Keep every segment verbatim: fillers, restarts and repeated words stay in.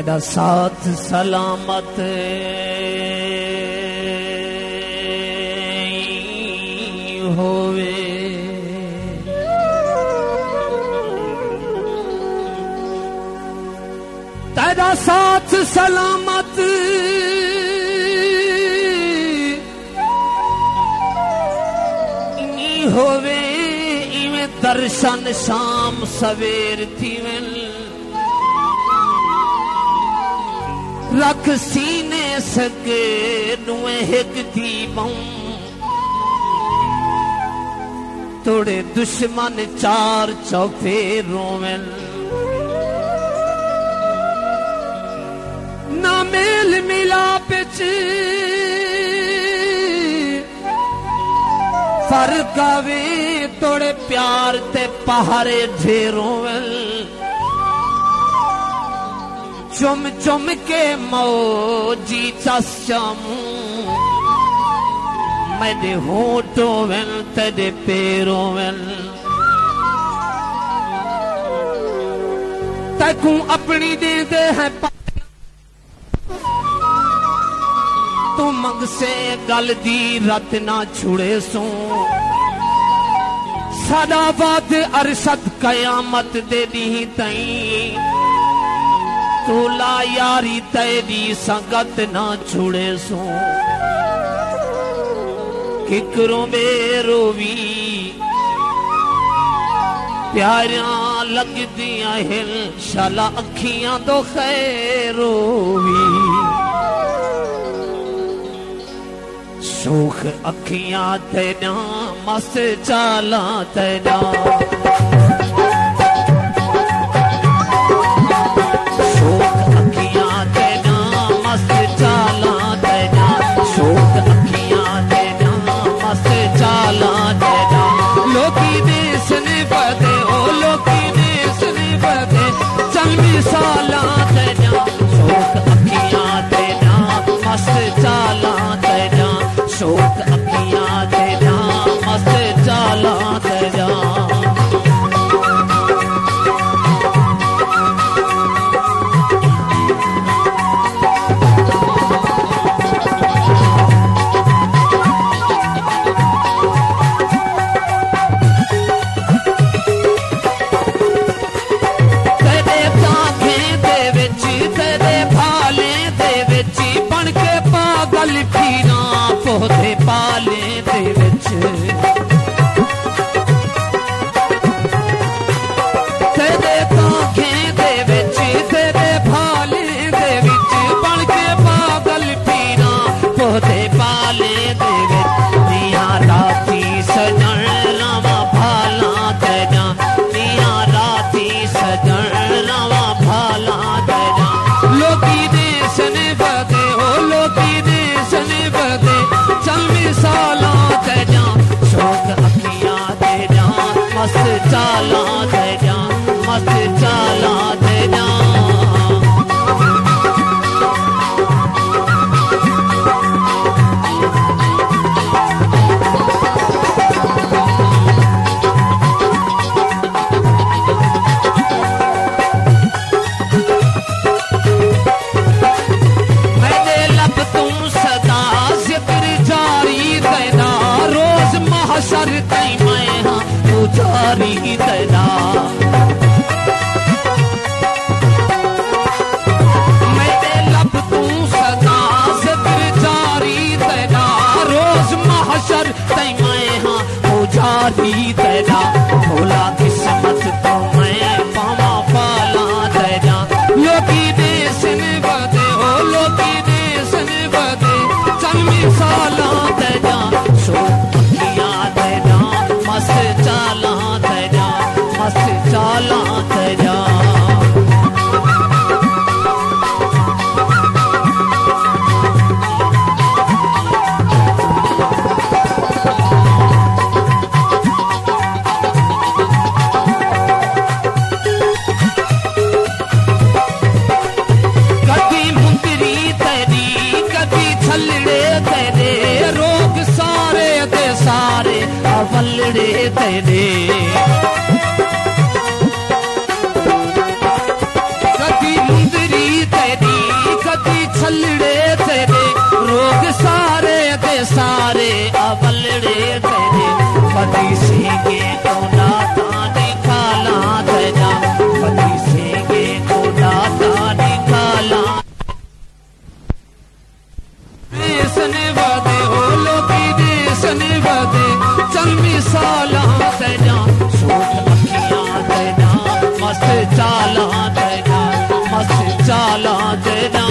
तेरा साथ सलामत होवे। तेरा साथ सलामत नहीं होवे, इवें दर्शन शाम सवेर थीवें। रख सीने सके नुए हिक थी बऊं, तोड़े दुश्मन चार चौफेरों में। ना मेल मिलाप फर्क आवे, तोड़े प्यार ते पहाड़े ढेरों में। चुम चुम के मौजी चमू, मेरे होठों में तेरे पैरों में। तकू अपनी दे दे है तू मंग से गल दी रत ना छुड़े सो। सादा बाद अरशद कयामत दे दी तई, तोला यारी तेरी संगत ना छुड़े सो। किकरों में रोवी प्यारियां लगदियां हिल, शाला अखियां तो खैर रोवी। सुख अखियां तेना मस्त चाला तेना, साला तेना शोक अखियां तेना मस्त चाला तेना। शोक अखियां तेना मस्त चाला तेना। पौधे पाले दे विच तेरे कांखें दे विच, तेरे भाले दे विच बन के पागल पीना। पौधे पाले दे विच दिया राती सजन लावा भाला तेना। दिया राती सजन लावा भाला तेना। लोकी देश ने बदे हो, लोकी देश ने बदे चल मिसाला तेना। शोक अखियां तेना मस्त चाला तेना, मस्त चाला तेना। सर तई मैं हाँ पुजारी तेना। मेरे लब तू सदा जिक्र जारी तेना। रोज महशर तई मैं हाँ पुजारी तेना। भोला किस्मत तो मैं पावा पाला तेना। लोकी देश ने बदे हो, लोकी देश ने बदे चल मिसाला तेना। शोक मस्त चाला तेना, मस्त चाला तेना। कभी मुंदरी तेरी, कभी छलड़े तेरे। रोग सारे दे सारे वल्लड़े तेरे। कभी मुंदरी तेरी अवलड़े तेरे रोग सारे दे सारे अवलड़े तेरे पति सेंगे तो नाता निकाला तेरा पति सेंगे तो नाता निकाला देसने वदे हो लोकी देसने वदे चल मिसाला तेरा सोच अखियां तेरा मस्त चाला तेरा मस्त चाला तेरा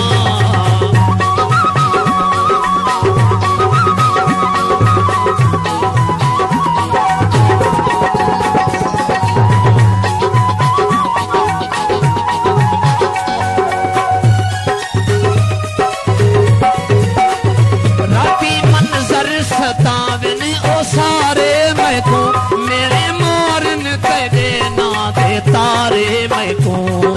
राती मंजर सतावन ओ सारे मैं को मेरे मारन तेरे ना दे तारे मैं को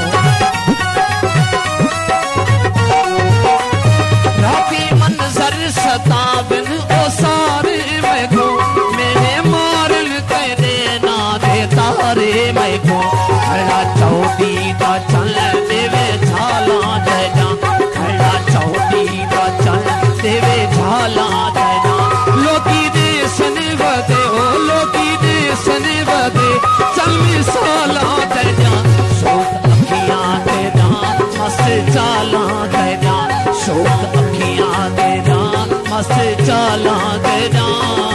राती मंजर सतावन ओ सारे मैं को मेरे मारन तेरे ना दे तारे मैं को खड़ा चौथी का चल देवे झाला देना खड़ा चौथी का चल देवे झाला देना लोकी देसन वदे ओ लोकी देसन वदे चल मिसाला देना शोक अखियां देना मस्त चाला देना शोक अखियां देना मस्त चाला देना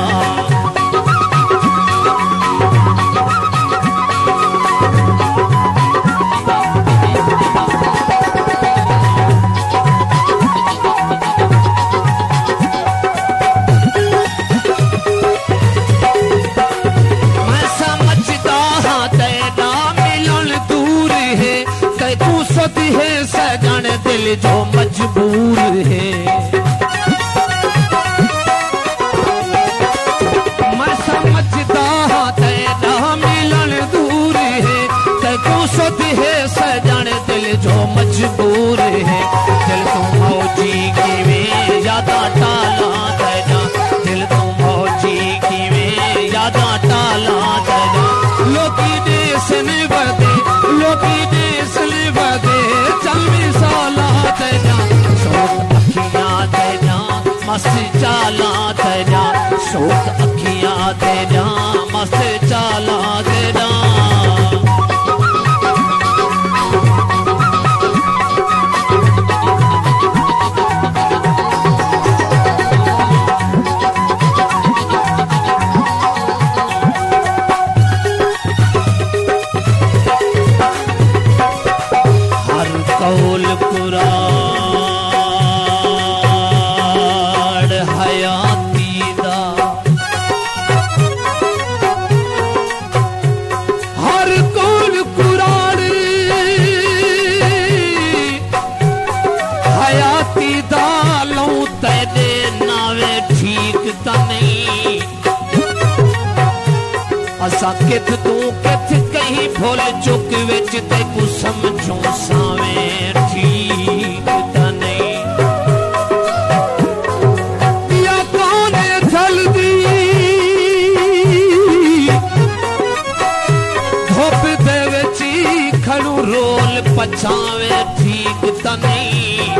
है सजन दिल जो मजबूर है मैं समझदा हाँ तेरा मिलन दूर है तू सुध है सजन दिल जो मजबूर है दिल तू मौजी की में यादा टाला तेरा दिल तू मौजी की में यादा टाला तेरा लोकी देसन वदे लोकी देसन वदे चल मिसाला तेरा शोक अखियां तेरा मस्त चाला तेरा शोक अखियां तेरा मस्त चाला तेरा कौल कुराड़ हयाती दा हर कौल कुराड़ हयाती दा लूं तेरे नावे ठीक ता नहीं असा किथ तू किथ कहीं भुल चुक विच ते को समझो सावें ठीक ता नहीं या कौन जल्दी धुप दे विच खड़ू रोल पछावे ठीक ता नहीं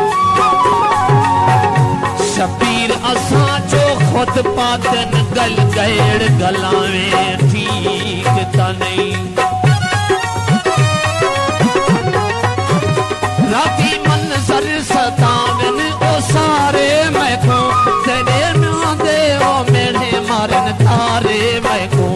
शबीर असा जो खुद पातन गल गैड़ गलावे ठीक ता नहीं राती मंजर सतावन ओ सारे मैं को तेरे ना दे ओ मेरे मारन तारे मैं को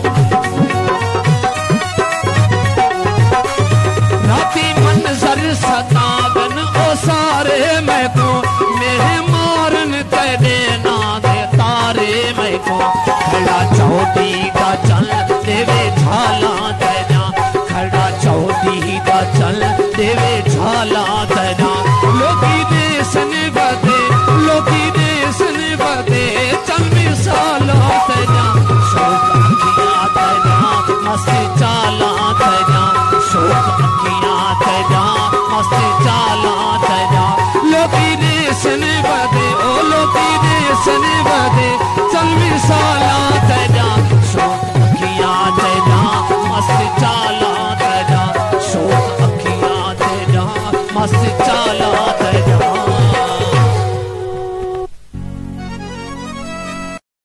राती मंजर सतावन ओ सारे मैं को मेरे मारन तेरे ना दे तारे मैं को खड़ा चौथी का चल देवे झाला तेरा खड़ा चौथी का चल देवे झाला तेरा लोकी देसन वदे लोकी देसन वदे चल मिसाला तेरा शोक अखियां तेरा मस्त चाला तेरा शोक अखियां तेरा मस्त चाला तेरा लोकी देसन वदे ओ लोकी देसन वदे चल मिसाला तेरा शोक अखियां तेरा मस्त चाला तेरा शोक अखियां तेरा मस्त चाला